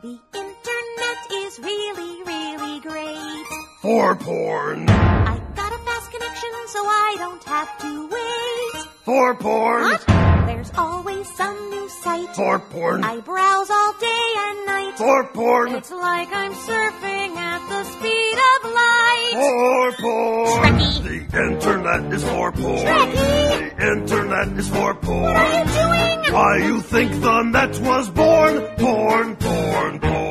The internet is really, really great. For porn. I got a fast connection so I don't have to wait. For porn. What? There's always some new site. For porn. I browse all day and night. For porn. It's like I'm surfing at the speed of light. For porn. Trekkie. The internet is for porn. Trekkie. The internet is for porn. What are you doing? Why you think the net was born? Porn, porn, porn.